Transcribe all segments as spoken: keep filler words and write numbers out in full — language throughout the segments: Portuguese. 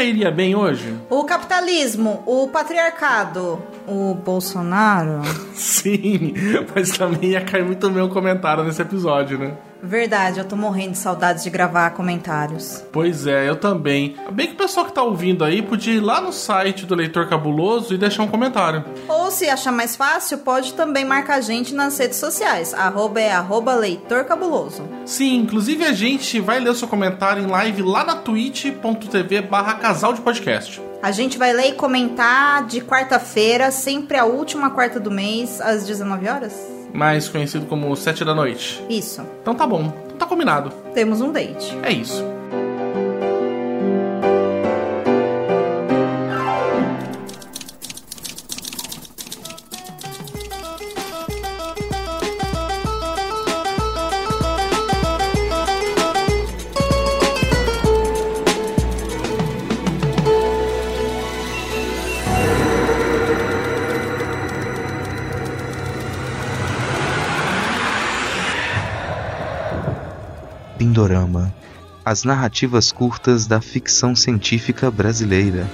cairia bem hoje? O capitalismo, o patriarcado, o Bolsonaro. Sim, mas também ia cair muito bem um comentário nesse episódio, né? Verdade, eu tô morrendo de saudades de gravar comentários. Pois é, eu também. Bem que o pessoal que tá ouvindo aí podia ir lá no site do Leitor Cabuloso e deixar um comentário. Ou se achar mais fácil, pode também marcar a gente nas redes sociais. Arroba é arroba Leitor Cabuloso. Sim, inclusive a gente vai ler o seu comentário em live lá na twitch.tv barra casal de podcast. A gente vai ler e comentar de quarta-feira, sempre a última quarta do mês, às dezenove horas. Mais conhecido como sete da noite. Isso. Então tá bom, então tá combinado. Temos um date. É isso. Pindorama, as narrativas curtas da ficção científica brasileira.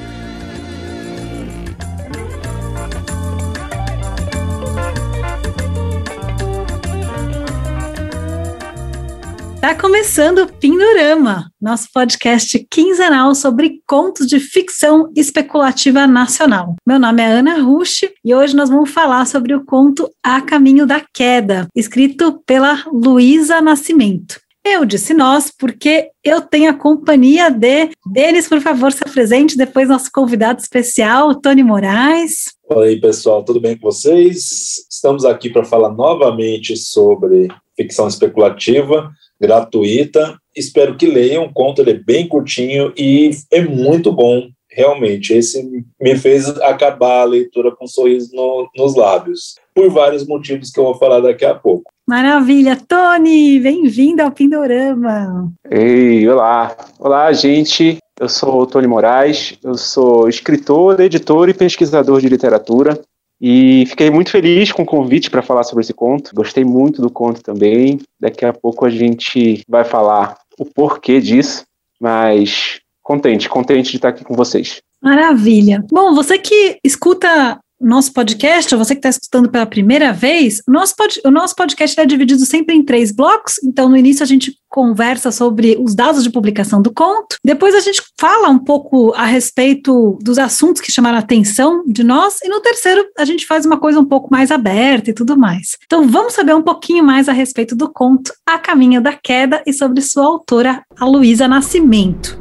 Tá começando o Pindorama, nosso podcast quinzenal sobre contos de ficção especulativa nacional. Meu nome é Ana Rusch e hoje nós vamos falar sobre o conto A Caminho da Queda, escrito pela Luísa Nascimento. Eu disse nós porque eu tenho a companhia de Denis, por favor, se apresente, depois nosso convidado especial, Tony Moraes. Fala aí, pessoal, tudo bem com vocês? Estamos aqui para falar novamente sobre ficção especulativa, gratuita. Espero que leiam, o conto ele é bem curtinho e é muito bom, realmente. Esse me fez acabar a leitura com um sorriso no, nos lábios, por vários motivos que eu vou falar daqui a pouco. Maravilha, Tony, bem-vindo ao Pindorama. Ei, olá, olá gente, eu sou o Tony Moraes, eu sou escritor, editor e pesquisador de literatura e fiquei muito feliz com o convite para falar sobre esse conto, gostei muito do conto também, daqui a pouco a gente vai falar o porquê disso, mas contente, contente de estar aqui com vocês. Maravilha. Bom, você que escuta nosso podcast, ou você que está escutando pela primeira vez, nosso pod, o nosso podcast é dividido sempre em três blocos. Então, no início a gente conversa sobre os dados de publicação do conto, depois a gente fala um pouco a respeito dos assuntos que chamaram a atenção de nós, e no terceiro a gente faz uma coisa um pouco mais aberta e tudo mais. Então, vamos saber um pouquinho mais a respeito do conto A Caminho da Queda e sobre sua autora, a Luísa Nascimento.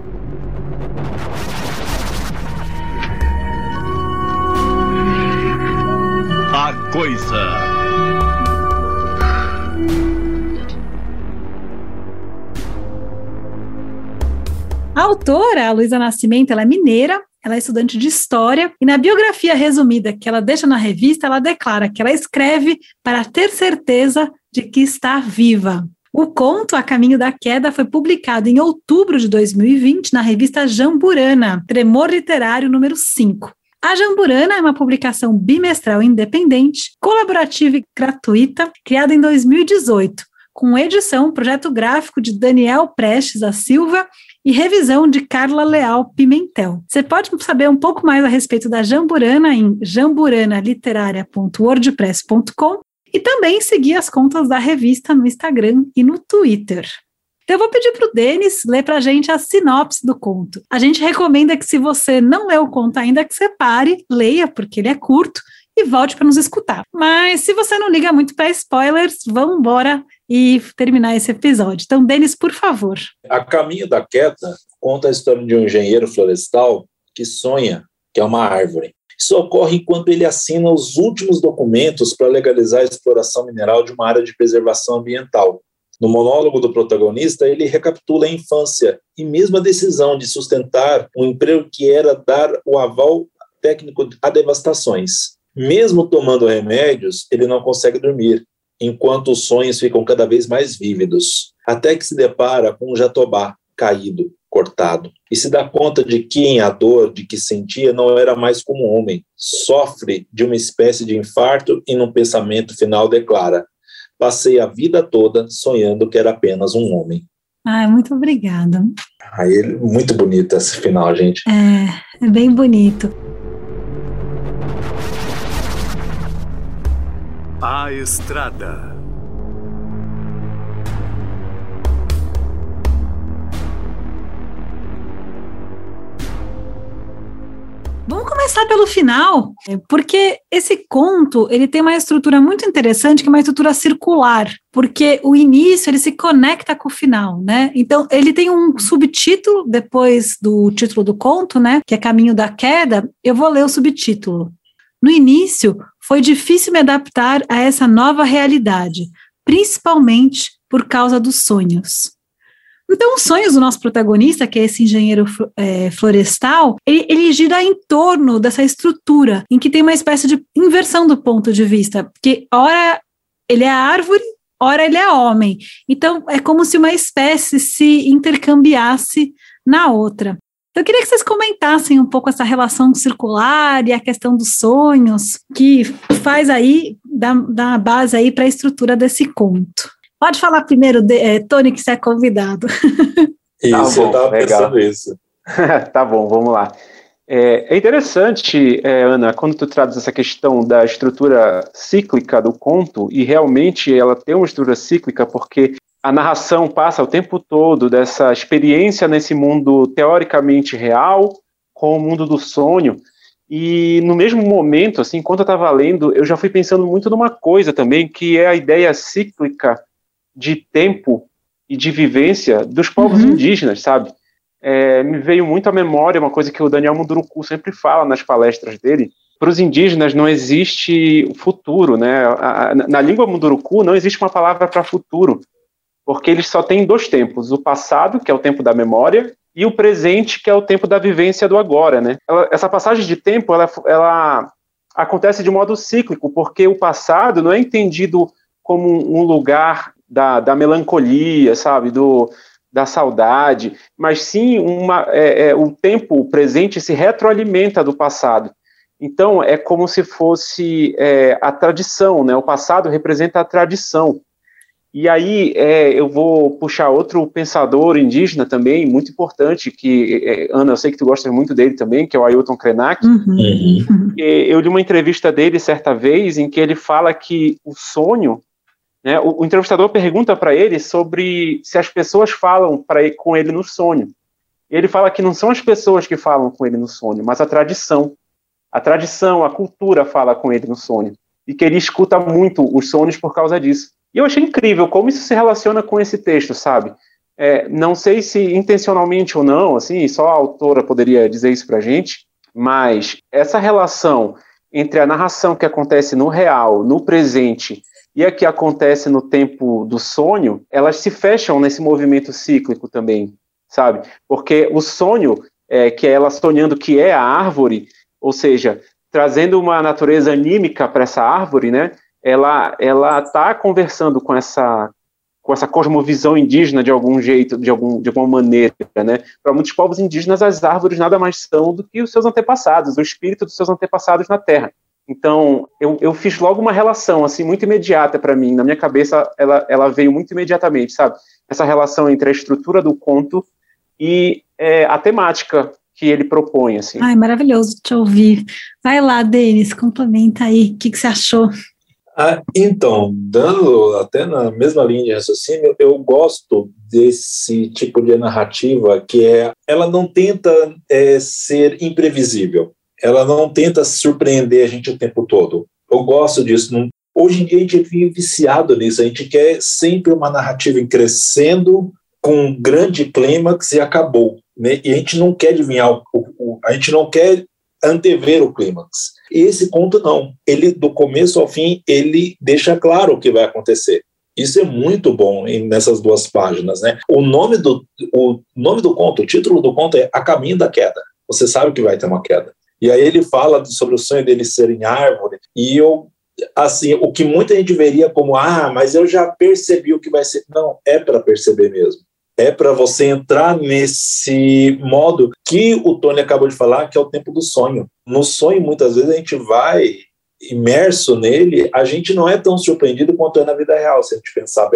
A Coisa. A autora, a Luísa Nascimento, ela é mineira, ela é estudante de História, e na biografia resumida que ela deixa na revista, ela declara que ela escreve para ter certeza de que está viva. O conto A Caminho da Queda foi publicado em outubro de dois mil e vinte na revista Jamburana, Tremor Literário número cinco. A Jamburana é uma publicação bimestral independente, colaborativa e gratuita, criada em dois mil e dezoito, com edição, projeto gráfico de Daniel Prestes da Silva e revisão de Carla Leal Pimentel. Você pode saber um pouco mais a respeito da Jamburana em jamburana literaria ponto wordpress ponto com e também seguir as contas da revista no Instagram e no Twitter. Então, eu vou pedir para o Denis ler para a gente a sinopse do conto. A gente recomenda que, se você não leu o conto ainda, que você pare, leia, porque ele é curto, e volte para nos escutar. Mas, se você não liga muito para spoilers, vamos embora e terminar esse episódio. Então, Denis, por favor. A Caminho da Queda conta a história de um engenheiro florestal que sonha que é uma árvore. Isso ocorre enquanto ele assina os últimos documentos para legalizar a exploração mineral de uma área de preservação ambiental. No monólogo do protagonista, ele recapitula a infância e mesmo a decisão de sustentar um emprego que era dar o aval técnico a devastações. Mesmo tomando remédios, ele não consegue dormir, enquanto os sonhos ficam cada vez mais vívidos, até que se depara com um jatobá caído, cortado, e se dá conta de que em a dor de que sentia não era mais como homem. Sofre de uma espécie de infarto e num pensamento final declara: passei a vida toda sonhando que era apenas um homem. Ah, muito obrigada. Aí, muito bonito esse final, gente. É, é bem bonito. A Estrada. Vamos começar pelo final, porque esse conto ele tem uma estrutura muito interessante, que é uma estrutura circular, porque o início ele se conecta com o final, né? Então ele tem um subtítulo depois do título do conto, né? Que é Caminho da Queda. Eu vou ler o subtítulo. No início, foi difícil me adaptar a essa nova realidade, principalmente por causa dos sonhos. Então, os sonhos do nosso protagonista, que é esse engenheiro é, florestal, ele, ele gira em torno dessa estrutura, em que tem uma espécie de inversão do ponto de vista, porque ora ele é árvore, ora ele é homem. Então, é como se uma espécie se intercambiasse na outra. Então, eu queria que vocês comentassem um pouco essa relação circular e a questão dos sonhos, que faz aí, dá, dá a base aí para a estrutura desse conto. Pode falar primeiro, de, é, Tony, que você é convidado. Isso, tá bom, eu estava pensando isso. Tá bom, vamos lá. É, é interessante, é, Ana, quando tu traz essa questão da estrutura cíclica do conto, e realmente ela tem uma estrutura cíclica porque a narração passa o tempo todo dessa experiência nesse mundo teoricamente real com o mundo do sonho, e no mesmo momento, assim, enquanto eu estava lendo, eu já fui pensando muito numa coisa também, que é a ideia cíclica de tempo e de vivência dos povos uhum. indígenas, sabe? É, me veio muito à memória uma coisa que o Daniel Munduruku sempre fala nas palestras dele. Para os indígenas não existe futuro, né? A, a, na língua Munduruku não existe uma palavra para futuro, porque eles só têm dois tempos, o passado, que é o tempo da memória, e o presente, que é o tempo da vivência do agora, né? Ela, essa passagem de tempo, ela, ela acontece de modo cíclico, porque o passado não é entendido como um lugar da, da melancolia, sabe, do, da saudade, mas sim uma, é, é, o tempo presente se retroalimenta do passado. Então, é como se fosse é, a tradição, né? O passado representa a tradição. E aí é, eu vou puxar outro pensador indígena também, muito importante, que, é, Ana, eu sei que tu gosta muito dele também, que é o Ailton Krenak. Uhum. Uhum. Eu li uma entrevista dele certa vez, em que ele fala que o sonho, né, o, o entrevistador pergunta para ele sobre se as pessoas falam pra ele, com ele no sonho. E ele fala que não são as pessoas que falam com ele no sonho, mas a tradição. A tradição, a cultura fala com ele no sonho. E que ele escuta muito os sonhos por causa disso. E eu achei incrível como isso se relaciona com esse texto, sabe? É, não sei se intencionalmente ou não, assim, só a autora poderia dizer isso pra gente, mas essa relação entre a narração que acontece no real, no presente, e a que acontece no tempo do sonho, elas se fecham nesse movimento cíclico também, sabe? Porque o sonho, é, que é ela sonhando que é a árvore, ou seja, trazendo uma natureza anímica para essa árvore, né? Ela ela está conversando com essa com essa cosmovisão indígena de algum jeito, de algum de alguma maneira, né? Para muitos povos indígenas, as árvores nada mais são do que os seus antepassados, o espírito dos seus antepassados na Terra. Então, eu, eu fiz logo uma relação assim muito imediata para mim, na minha cabeça ela ela veio muito imediatamente, sabe? Essa relação entre a estrutura do conto e é, a temática que ele propõe, assim. Ai, maravilhoso te ouvir. Vai lá, Denis, complementa aí. O que, que você achou? Ah, então, dando até na mesma linha de raciocínio, eu gosto desse tipo de narrativa que é, ela não tenta é, ser imprevisível, ela não tenta surpreender a gente o tempo todo. Eu gosto disso. Não, hoje em dia a gente vive viciado nisso, a gente quer sempre uma narrativa crescendo com um grande clímax e acabou, né? E a gente não quer adivinhar, o, o, a gente não quer antever o clímax. Esse conto não, ele do começo ao fim, ele deixa claro o que vai acontecer. Isso é muito bom nessas duas páginas, né? O nome do, o nome do conto, o título do conto é A Caminho da Queda. Você sabe que vai ter uma queda. E aí ele fala sobre o sonho dele ser em árvore, e eu, assim, o que muita gente veria como, ah, mas eu já percebi o que vai ser. Não, é para perceber mesmo. É para você entrar nesse modo que o Tony acabou de falar, que é o tempo do sonho. No sonho, muitas vezes, a gente vai imerso nele, a gente não é tão surpreendido quanto é na vida real, se a gente pensar bem.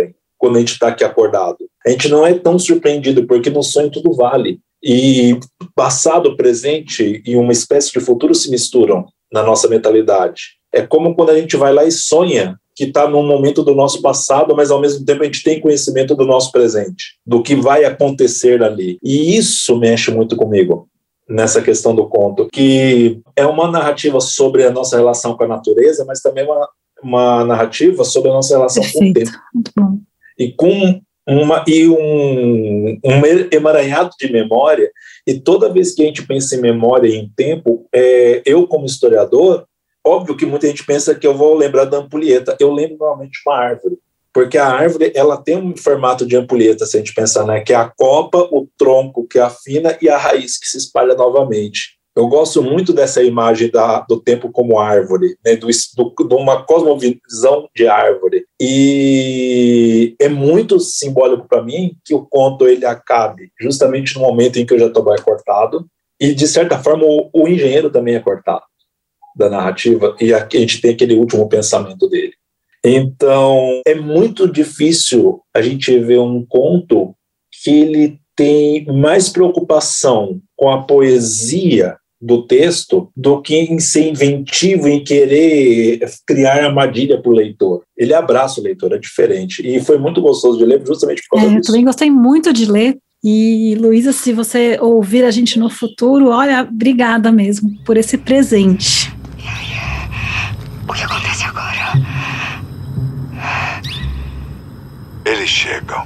quando a gente está aqui acordado. A gente não é tão surpreendido, porque no sonho tudo vale. E passado, presente e uma espécie de futuro se misturam na nossa mentalidade. É como quando a gente vai lá e sonha que está num momento do nosso passado, mas ao mesmo tempo a gente tem conhecimento do nosso presente, do que vai acontecer ali. E isso mexe muito comigo nessa questão do conto, que é uma narrativa sobre a nossa relação com a natureza, mas também uma, uma narrativa sobre a nossa relação Perfeito. com o tempo. Muito bom. E com uma, e um, um emaranhado de memória, e toda vez que a gente pensa em memória e em tempo, é, eu como historiador, óbvio que muita gente pensa que eu vou lembrar da ampulheta. Eu lembro normalmente de uma árvore, porque a árvore ela tem um formato de ampulheta, se a gente pensar, né? Que é a copa, o tronco que afina e a raiz que se espalha novamente. Eu gosto muito dessa imagem da, do tempo como árvore, né? do, do, de uma cosmovisão de árvore. E é muito simbólico para mim que o conto ele acabe justamente no momento em que eu já estou mais cortado, e de certa forma o, o engenheiro também é cortado da narrativa, e a gente tem aquele último pensamento dele. Então, é muito difícil a gente ver um conto que ele tem mais preocupação com a poesia do texto do que em ser inventivo, em querer criar armadilha para o leitor. Ele abraça o leitor, é diferente. E foi muito gostoso de ler justamente por causa É, disso. eu também gostei muito de ler. E, Luísa, se você ouvir a gente no futuro, olha, obrigada mesmo por esse presente. O que acontece agora? Eles chegam.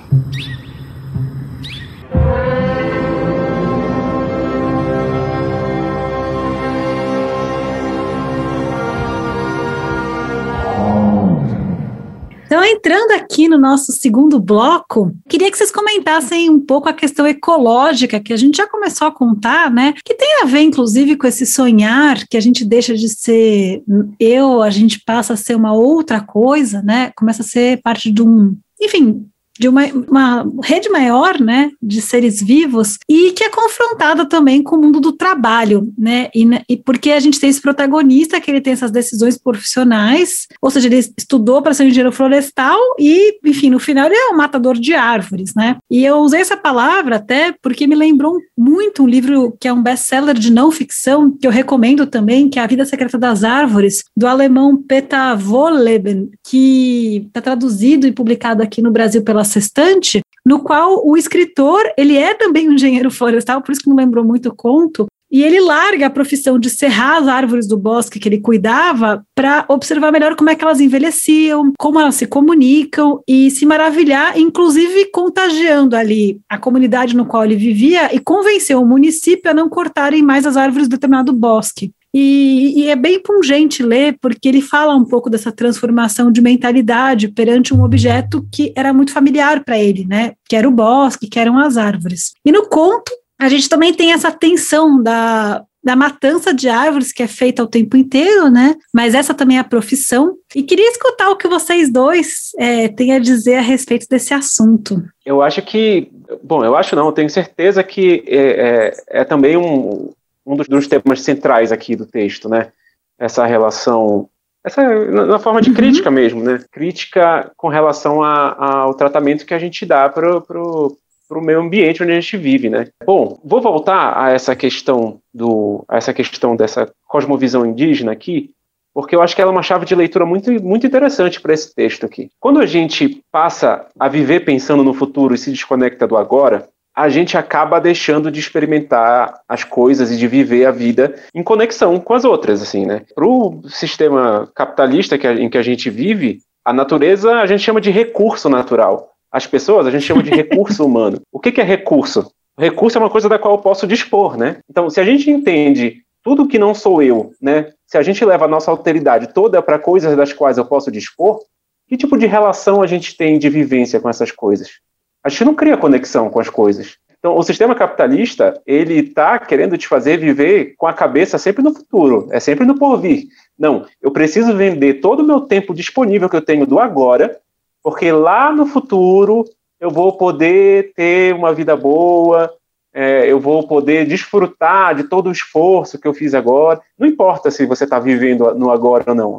Então, entrando aqui no nosso segundo bloco, queria que vocês comentassem um pouco a questão ecológica, que a gente já começou a contar, né? Que tem a ver, inclusive, com esse sonhar, que a gente deixa de ser eu, a gente passa a ser uma outra coisa, né? Começa a ser parte de um, enfim, de uma, uma rede maior, né, de seres vivos, e que é confrontada também com o mundo do trabalho, né, e, e porque a gente tem esse protagonista que ele tem essas decisões profissionais, ou seja, ele estudou para ser um engenheiro florestal e, enfim, no final ele é um matador de árvores, né, e eu usei essa palavra até porque me lembrou muito um livro que é um best-seller de não ficção, que eu recomendo também, que é A Vida Secreta das Árvores, do alemão Peter Wohlleben, que está traduzido e publicado aqui no Brasil pela Sextante, no qual o escritor, ele é também um engenheiro florestal, por isso que me lembrou muito o conto, e ele larga a profissão de serrar as árvores do bosque que ele cuidava para observar melhor como é que elas envelheciam, como elas se comunicam e se maravilhar, inclusive contagiando ali a comunidade no qual ele vivia e convenceu o município a não cortarem mais as árvores do determinado bosque. E, e é bem pungente ler, porque ele fala um pouco dessa transformação de mentalidade perante um objeto que era muito familiar para ele, né? Que era o bosque, que eram as árvores. E no conto, a gente também tem essa tensão da, da matança de árvores que é feita o tempo inteiro, né? Mas essa também é a profissão. E queria escutar o que vocês dois é, têm a dizer a respeito desse assunto. Eu acho que... Bom, eu acho não, eu tenho certeza que é, é, é também um... um dos, dos temas centrais aqui do texto, né? Essa relação, essa, na, na forma de uhum. crítica mesmo, né? Crítica com relação a, a, ao tratamento que a gente dá para o meio ambiente onde a gente vive, né? Bom, vou voltar a essa questão, do, a essa questão dessa cosmovisão indígena aqui, porque eu acho que ela é uma chave de leitura muito, muito interessante para esse texto aqui. Quando a gente passa a viver pensando no futuro e se desconecta do agora, a gente acaba deixando de experimentar as coisas e de viver a vida em conexão com as outras, assim, né? Para o sistema capitalista que a, em que a gente vive, a natureza a gente chama de recurso natural. As pessoas a gente chama de recurso humano. O que, que é recurso? O recurso é uma coisa da qual eu posso dispor, né? Então, se a gente entende tudo que não sou eu, né? Se a gente leva a nossa alteridade toda para coisas das quais eu posso dispor, que tipo de relação a gente tem de vivência com essas coisas? A gente não cria conexão com as coisas. Então, o sistema capitalista, ele está querendo te fazer viver com a cabeça sempre no futuro, é sempre no porvir. Não, eu preciso vender todo o meu tempo disponível que eu tenho do agora, porque lá no futuro eu vou poder ter uma vida boa, é, eu vou poder desfrutar de todo o esforço que eu fiz agora. Não importa se você está vivendo no agora ou não, né?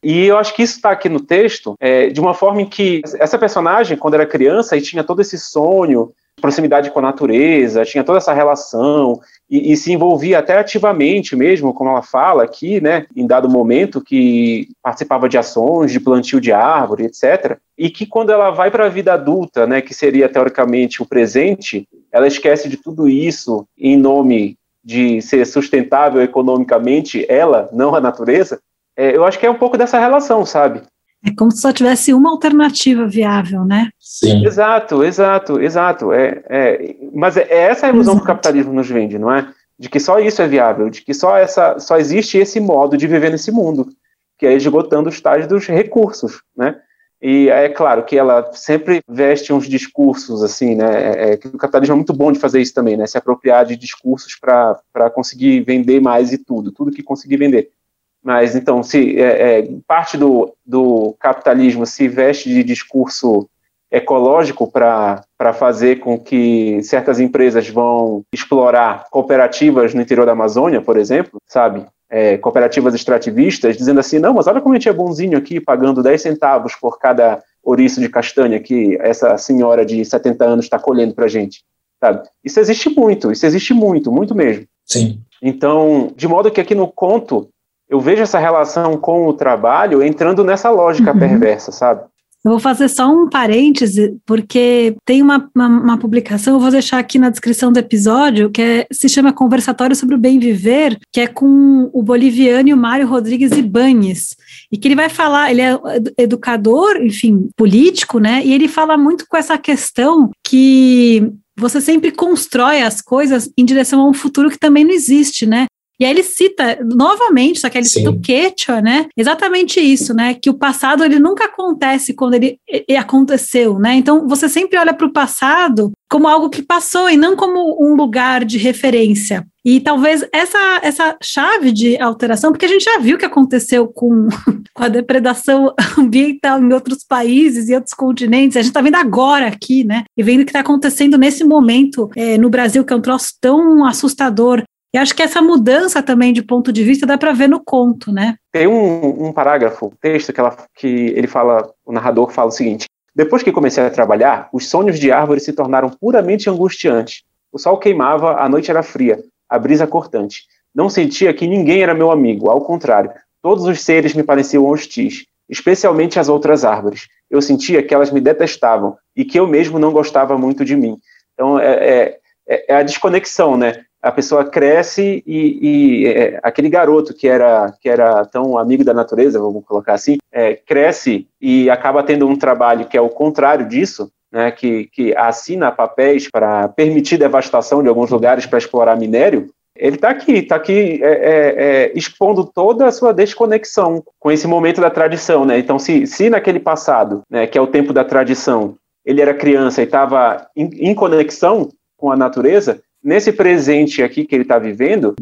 E eu acho que isso está aqui no texto é, de uma forma em que essa personagem, quando era criança e tinha todo esse sonho, proximidade com a natureza, tinha toda essa relação e, e se envolvia até ativamente mesmo, como ela fala aqui, né, em dado momento, que participava de ações, de plantio de árvore, etcétera. E que quando ela vai para a vida adulta, né, que seria teoricamente o presente, ela esquece de tudo isso em nome de ser sustentável economicamente, ela, não a natureza. É, eu acho que é um pouco dessa relação, sabe? É como se só tivesse uma alternativa viável, né? Sim. Exato, exato, exato. É, é, mas é essa a ilusão Exato. que o capitalismo nos vende, não é? De que só isso é viável, de que só, essa, só existe esse modo de viver nesse mundo, que é esgotando os tais dos recursos, né? E é claro que ela sempre veste uns discursos, assim, né? É, é, que o capitalismo é muito bom de fazer isso também, né? Se apropriar de discursos para conseguir vender mais e tudo, tudo que conseguir vender. Mas, então, se é, é, parte do, do capitalismo se veste de discurso ecológico para fazer com que certas empresas vão explorar cooperativas no interior da Amazônia, por exemplo, sabe? É, cooperativas extrativistas, dizendo assim, não, mas olha como a gente é bonzinho aqui, pagando dez centavos por cada ouriço de castanha que essa senhora de setenta anos está colhendo para a gente, sabe? Isso existe muito, isso existe muito, muito mesmo. Sim. Então, de modo que aqui no conto, eu vejo essa relação com o trabalho entrando nessa lógica Uhum. perversa, sabe? Eu vou fazer só um parêntese, porque tem uma, uma, uma publicação, eu vou deixar aqui na descrição do episódio, que é, se chama Conversatório sobre o Bem Viver, que é com o boliviano Mário Rodrigues Ibáñez, e que ele vai falar, ele é educador, enfim, político, né, e ele fala muito com essa questão que você sempre constrói as coisas em direção a um futuro que também não existe, né? E aí ele cita, novamente, só que ele cita o Quechua, né? Exatamente isso, né? Que o passado, ele nunca acontece quando ele, ele aconteceu, né? Então, você sempre olha para o passado como algo que passou e não como um lugar de referência. E talvez essa, essa chave de alteração, porque a gente já viu o que aconteceu com, com a depredação ambiental em outros países e outros continentes, a gente está vendo agora aqui, né? E vendo o que está acontecendo nesse momento é, no Brasil, que é um troço tão assustador. E acho que essa mudança também de ponto de vista dá para ver no conto, né? Tem um, um parágrafo, um texto que, ela, que ele fala, o narrador fala o seguinte: depois que comecei a trabalhar, os sonhos de árvore se tornaram puramente angustiantes. O sol queimava, a noite era fria, a brisa cortante. Não sentia que ninguém era meu amigo, ao contrário, todos os seres me pareciam hostis, especialmente as outras árvores. Eu sentia que elas me detestavam e que eu mesmo não gostava muito de mim. Então, é, é, é a desconexão, né? A pessoa cresce e, e é, aquele garoto que era, que era tão amigo da natureza, vamos colocar assim, é, cresce e acaba tendo um trabalho que é o contrário disso, né, que, que assina papéis para permitir devastação de alguns lugares para explorar minério. Ele está aqui, está aqui é, é, é, expondo toda a sua desconexão com esse momento da tradição, né? Então, se, se naquele passado, né, que é o tempo da tradição, ele era criança e estava em, em conexão com a natureza, nesse presente aqui que ele está vivendo,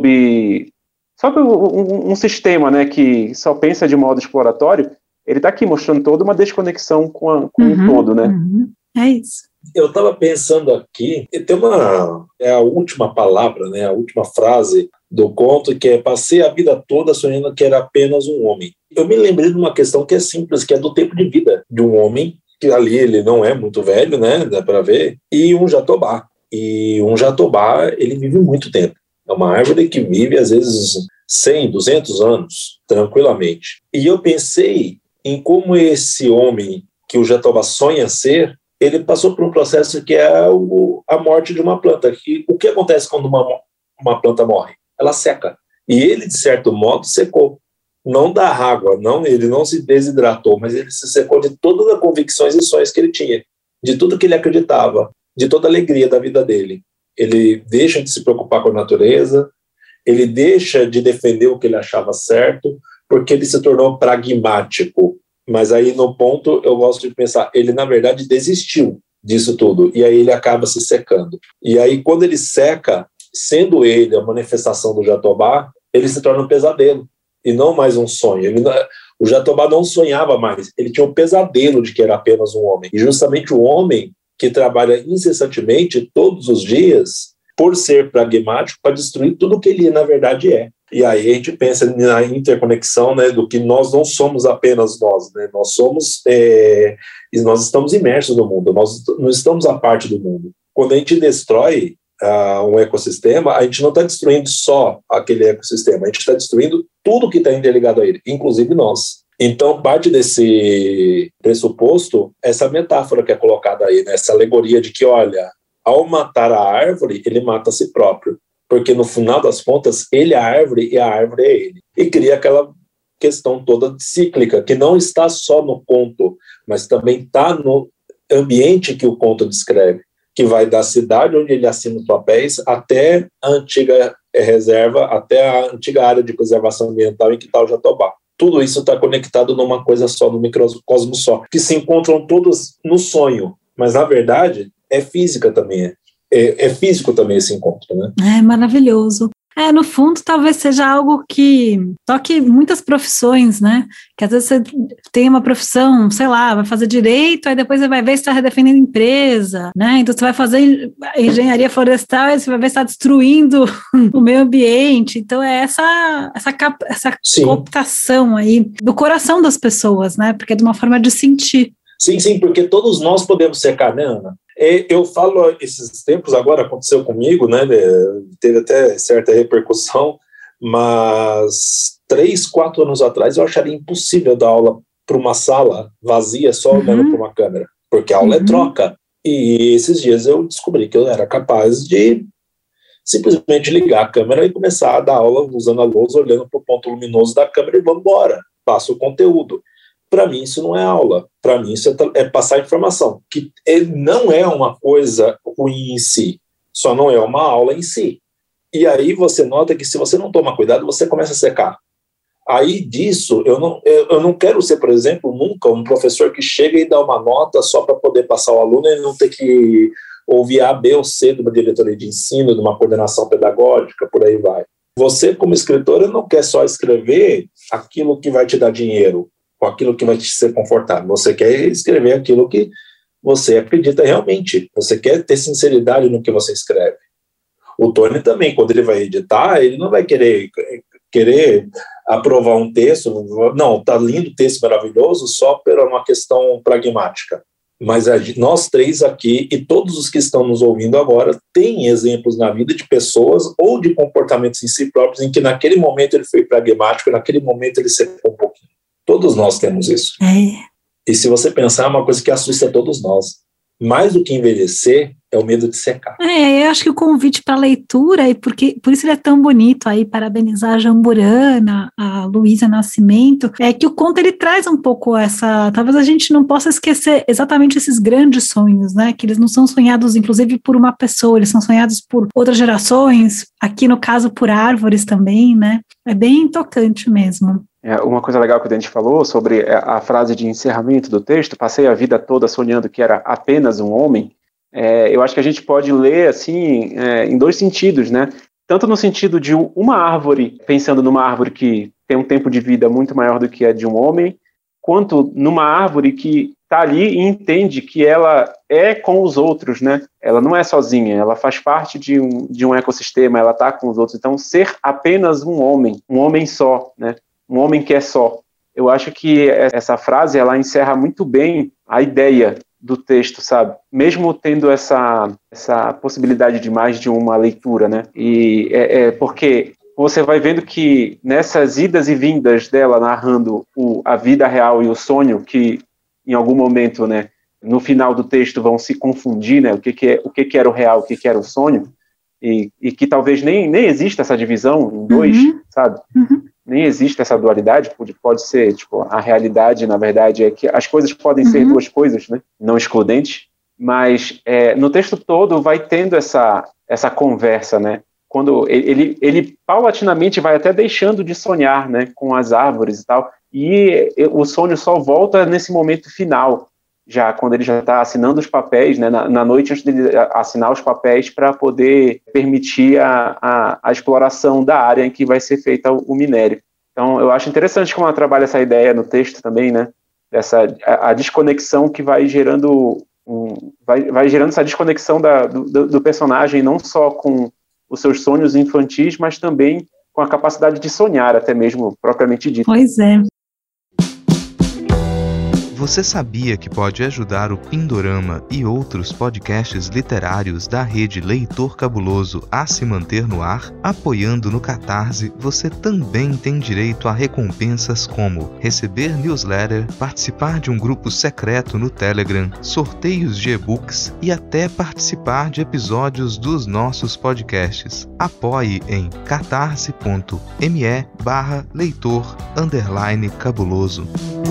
sob, sob um, um sistema, né, que só pensa de modo exploratório, ele está aqui mostrando toda uma desconexão com, a, com uhum, o todo, né? Uhum. É isso. Eu estava pensando aqui, tem uma, é a última palavra, né, a última frase do conto, que é: passei a vida toda sonhando que era apenas um homem. Eu me lembrei de uma questão que é simples, que é do tempo de vida de um homem, que ali ele não é muito velho, né, dá para ver, e um jatobá. E um jatobá, ele vive muito tempo. É uma árvore que vive, às vezes, cem, duzentos anos, tranquilamente. E eu pensei em como esse homem que o jatobá sonha ser, ele passou por um processo que é o, a morte de uma planta. E o que acontece quando uma, uma planta morre? Ela seca. E ele, de certo modo, secou. Não da água, não, ele não se desidratou, mas ele se secou de todas as convicções e sonhos que ele tinha, de tudo que ele acreditava, de toda a alegria da vida dele. Ele deixa de se preocupar com a natureza, ele deixa de defender o que ele achava certo, porque ele se tornou pragmático. Mas aí, no ponto, eu gosto de pensar, ele, na verdade, desistiu disso tudo, e aí ele acaba se secando. E aí, quando ele seca, sendo ele a manifestação do jatobá, ele se torna um pesadelo, e não mais um sonho. Ele não, o jatobá não sonhava mais, ele tinha um pesadelo de que era apenas um homem. E justamente o homem que trabalha incessantemente, todos os dias, por ser pragmático, para destruir tudo o que ele, na verdade, é. E aí a gente pensa na interconexão, né, do que nós não somos apenas nós, né, nós somos, é, nós estamos imersos no mundo, nós não estamos à parte do mundo. Quando a gente destrói uh, um ecossistema, a gente não está destruindo só aquele ecossistema, a gente está destruindo tudo que está interligado a ele, inclusive nós. Então, parte desse pressuposto, essa metáfora que é colocada aí, né, essa alegoria de que, olha, ao matar a árvore, ele mata a si próprio. Porque no final das contas, ele é a árvore e a árvore é ele. E cria aquela questão toda cíclica, que não está só no conto, mas também está no ambiente que o conto descreve, que vai da cidade onde ele assina os papéis até a antiga reserva, até a antiga área de preservação ambiental em que está o Jatobá. Tudo isso está conectado numa coisa só, num microcosmo só, que se encontram todos no sonho, mas na verdade é física também, é. É, é físico também esse encontro, né? É maravilhoso. É, no fundo, talvez seja algo que... Só que muitas profissões, né? Que às vezes você tem uma profissão, sei lá, vai fazer direito, aí depois você vai ver se está defendendo empresa, né? Então você vai fazer engenharia florestal e você vai ver se está destruindo o meio ambiente. Então é essa, essa, essa cooptação aí do coração das pessoas, né? Porque é de uma forma de sentir. Sim, sim, porque todos nós podemos secar, né, Ana? Eu falo, esses tempos agora aconteceu comigo, né, teve até certa repercussão, mas três, quatro anos atrás eu acharia impossível dar aula para uma sala vazia só olhando uhum. para uma câmera, porque a aula uhum. é troca. E esses dias eu descobri que eu era capaz de simplesmente ligar a câmera e começar a dar aula usando a lousa, olhando para o ponto luminoso da câmera e vamos embora, passo o conteúdo. Para mim isso não é aula, para mim isso é, é passar informação, que é, não é uma coisa ruim em si, só não é uma aula em si. E aí você nota que se você não toma cuidado, você começa a secar. Aí disso, eu não, eu, eu não quero ser, por exemplo, nunca um professor que chega e dá uma nota só para poder passar o aluno e não ter que ouvir A, B ou C de uma diretoria de ensino, de uma coordenação pedagógica, por aí vai. Você, como escritora, não quer só escrever aquilo que vai te dar dinheiro, com aquilo que vai te ser confortável. Você quer escrever aquilo que você acredita realmente. Você quer ter sinceridade no que você escreve. O Tony também, quando ele vai editar, ele não vai querer, querer aprovar um texto. Não, tá lindo, texto maravilhoso, só por uma questão pragmática. Mas a, nós três aqui, e todos os que estão nos ouvindo agora, têm exemplos na vida de pessoas ou de comportamentos em si próprios em que naquele momento ele foi pragmático, naquele momento ele secou um pouquinho. Todos nós temos isso. É. E se você pensar, é uma coisa que assusta todos nós. Mais do que envelhecer, é o medo de secar. É, eu acho que o convite para leitura, e porque, por isso ele é tão bonito aí, parabenizar a Jamburana, a Luísa Nascimento, é que o conto ele traz um pouco essa, talvez a gente não possa esquecer exatamente esses grandes sonhos, né, que eles não são sonhados inclusive por uma pessoa, eles são sonhados por outras gerações, aqui no caso por árvores também, né, é bem tocante mesmo. É, uma coisa legal que o Dente falou sobre a frase de encerramento do texto, passei a vida toda sonhando que era apenas um homem, é, eu acho que a gente pode ler assim é, em dois sentidos, né? Tanto no sentido de uma árvore, pensando numa árvore que tem um tempo de vida muito maior do que a de um homem, quanto numa árvore que está ali e entende que ela é com os outros, né? Ela não é sozinha, ela faz parte de um, de um ecossistema, ela está com os outros. Então, ser apenas um homem, um homem só, né? Um homem que é só. Eu acho que essa frase, ela encerra muito bem a ideia do texto, sabe? Mesmo tendo essa, essa possibilidade de mais de uma leitura, né? E é, é porque você vai vendo que nessas idas e vindas dela narrando o, a vida real e o sonho, que em algum momento, né, no final do texto vão se confundir, né? O que, que, é, o que, que era o real, o que, que era o sonho, e, e que talvez nem, nem exista essa divisão em dois, uhum. sabe? Uhum. Nem existe essa dualidade, pode, pode ser, tipo, a realidade, na verdade, é que as coisas podem uhum. ser duas coisas, né, não excludentes, mas é, no texto todo vai tendo essa, essa conversa, né, quando ele, ele paulatinamente vai até deixando de sonhar, né, com as árvores e tal, e o sonho só volta nesse momento final, já quando ele já está assinando os papéis, né, na, na noite antes de assinar os papéis para poder permitir a, a, a exploração da área em que vai ser feita o, o minério. Então, eu acho interessante como ela trabalha essa ideia no texto também, né, dessa, a, a desconexão que vai gerando, um, vai, vai gerando essa desconexão da, do, do personagem, não só com os seus sonhos infantis, mas também com com a capacidade de sonhar, até mesmo propriamente dito. Pois é. Você sabia que pode ajudar o Pindorama e outros podcasts literários da rede Leitor Cabuloso a se manter no ar? Apoiando no Catarse, você também tem direito a recompensas como receber newsletter, participar de um grupo secreto no Telegram, sorteios de e-books e até participar de episódios dos nossos podcasts. Apoie em catarse.me barra leitor underline cabuloso.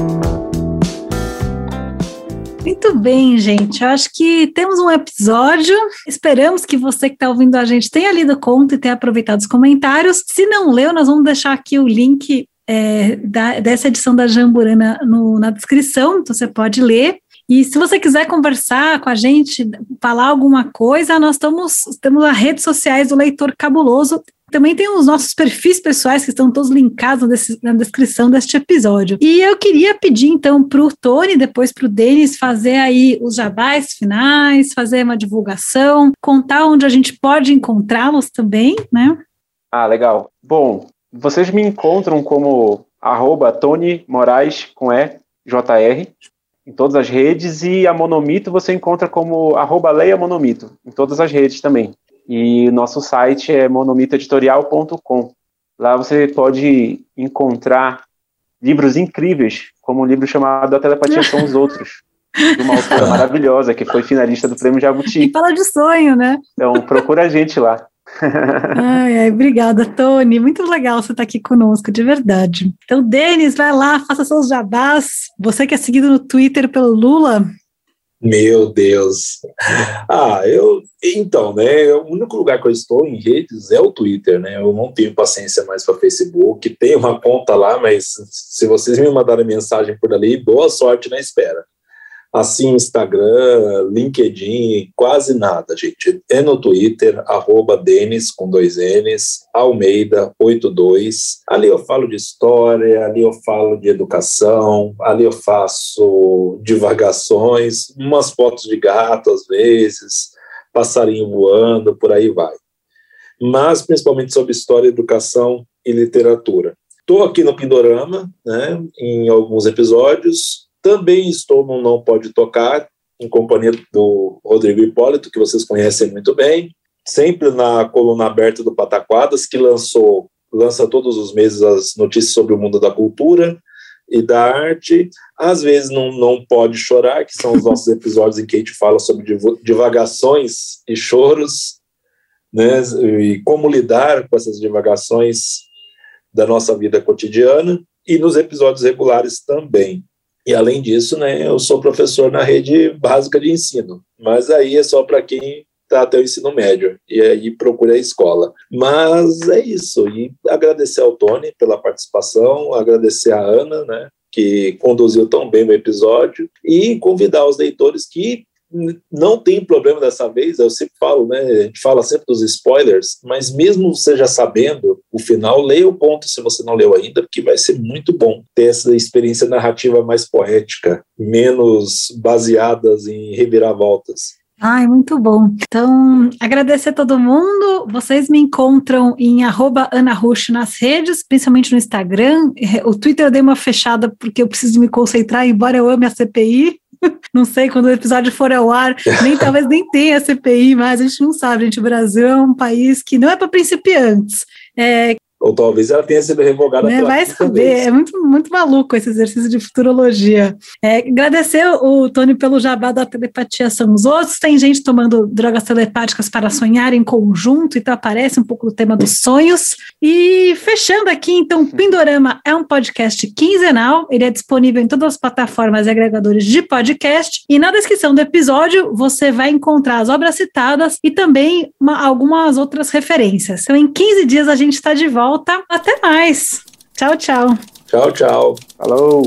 Muito bem, gente. Eu acho que temos um episódio. Esperamos que você que está ouvindo a gente tenha lido o conto e tenha aproveitado os comentários. Se não leu, nós vamos deixar aqui o link é, da, dessa edição da Jamburana no, na descrição, então você pode ler. E se você quiser conversar com a gente, falar alguma coisa, nós estamos, temos as redes sociais do Leitor Cabuloso. Também tem os nossos perfis pessoais que estão todos linkados na descrição deste episódio. E eu queria pedir, então, para o Tony, depois para o Denis, fazer aí os jabás finais, fazer uma divulgação, contar onde a gente pode encontrá-los também, né? Ah, legal. Bom, vocês me encontram como arroba Tony Moraes com E, J R, em todas as redes, e a Monomito você encontra como arroba Leia Monomito, em todas as redes também. E nosso site é monomito editorial ponto com. Lá você pode encontrar livros incríveis, como um livro chamado A Telepatia São os Outros, de uma autora maravilhosa, que foi finalista do Prêmio Jabuti. E fala de sonho, né? Então procura a gente lá. Ai, ai, obrigada, Tony. Muito legal você estar aqui conosco, de verdade. Então, Denis, vai lá, faça seus jabás. Você que é seguido no Twitter pelo Lula... Meu Deus. Ah, eu... Então, né, o único lugar que eu estou em redes é o Twitter, né? Eu não tenho paciência mais para Facebook. Tenho uma conta lá, mas se vocês me mandarem mensagem por ali, boa sorte na espera. Assim, Instagram, LinkedIn, quase nada, gente. É no Twitter, arroba Denis, com dois N's, Almeida, oitenta e dois. Ali eu falo de história, ali eu falo de educação, ali eu faço divagações, umas fotos de gato às vezes, passarinho voando, por aí vai. Mas principalmente sobre história, educação e literatura. Estou aqui no Pindorama, né, em alguns episódios. Também estou no Não Pode Tocar, em companhia do Rodrigo Hipólito, que vocês conhecem muito bem, sempre na coluna aberta do Pataquadas, que lançou, lança todos os meses as notícias sobre o mundo da cultura e da arte. Às vezes não, não Pode Chorar, que são os nossos episódios em que a gente fala sobre divagações e choros, né, e como lidar com essas divagações da nossa vida cotidiana, e nos episódios regulares também. E, além disso, né, eu sou professor na rede básica de ensino, mas aí é só para quem está até o ensino médio, e aí procura a escola. Mas é isso, e agradecer ao Tony pela participação, agradecer a Ana, né, que conduziu tão bem o episódio, e convidar os leitores que não tem problema dessa vez, eu sempre falo, né, a gente fala sempre dos spoilers, mas mesmo você já sabendo o final, leia o conto se você não leu ainda, porque vai ser muito bom ter essa experiência narrativa mais poética, menos baseadas em reviravoltas. Ai, muito bom. Então, agradecer a todo mundo. Vocês me encontram em arroba Ana Rush nas redes, principalmente no Instagram. O Twitter eu dei uma fechada porque eu preciso me concentrar, embora eu ame a C P I. Não sei, quando o episódio for ao ar, nem, talvez nem tenha C P I, mas a gente não sabe, gente. O Brasil é um país que não é para principiantes. É, Ou talvez ela tenha sido revogada né, pela vai saber, vez. É muito, muito maluco esse exercício de futurologia. É, agradecer o Tony pelo jabá da telepatia são os outros. Tem gente tomando drogas telepáticas para sonhar em conjunto, então aparece um pouco do tema dos sonhos. E fechando aqui, então, Pindorama é um podcast quinzenal, ele é disponível em todas as plataformas e agregadores de podcast, e na descrição do episódio você vai encontrar as obras citadas e também uma, algumas outras referências. Então, em quinze dias a gente está de volta. Até mais. Tchau, tchau. Tchau, tchau. Falou.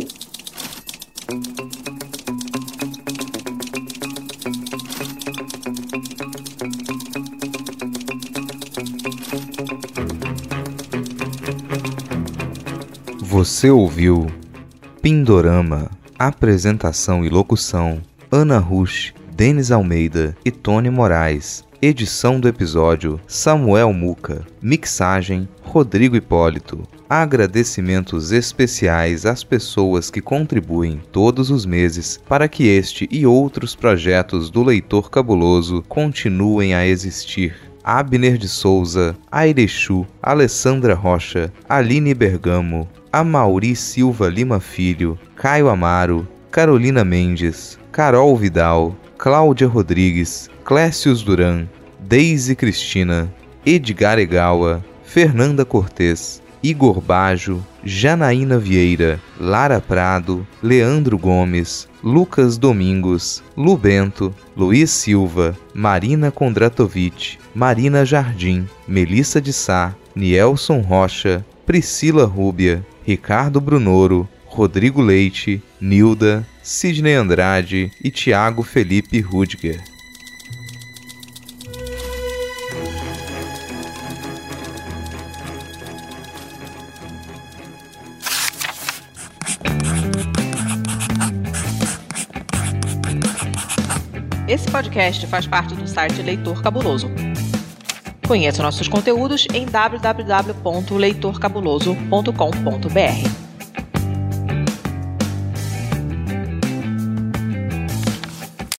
Você ouviu Pindorama. Apresentação e locução: Ana Rush, Denis Almeida e Tony Moraes. Edição do episódio, Samuel Muca. Mixagem, Rodrigo Hipólito. Agradecimentos especiais às pessoas que contribuem todos os meses para que este e outros projetos do Leitor Cabuloso continuem a existir. Abner de Souza, Airechu, Alessandra Rocha, Aline Bergamo, Amauri Silva Lima Filho, Caio Amaro, Carolina Mendes, Carol Vidal, Cláudia Rodrigues, Clécius Duran, Deise Cristina, Edgar Egawa, Fernanda Cortez, Igor Bajo, Janaína Vieira, Lara Prado, Leandro Gomes, Lucas Domingos, Lu Bento, Luiz Silva, Marina Kondratovic, Marina Jardim, Melissa de Sá, Nielson Rocha, Priscila Rúbia, Ricardo Brunoro, Rodrigo Leite, Nilda, Sidney Andrade e Tiago Felipe Rudger. Esse podcast faz parte do site Leitor Cabuloso. Conheça nossos conteúdos em w w w ponto leitor cabuloso ponto com ponto b r.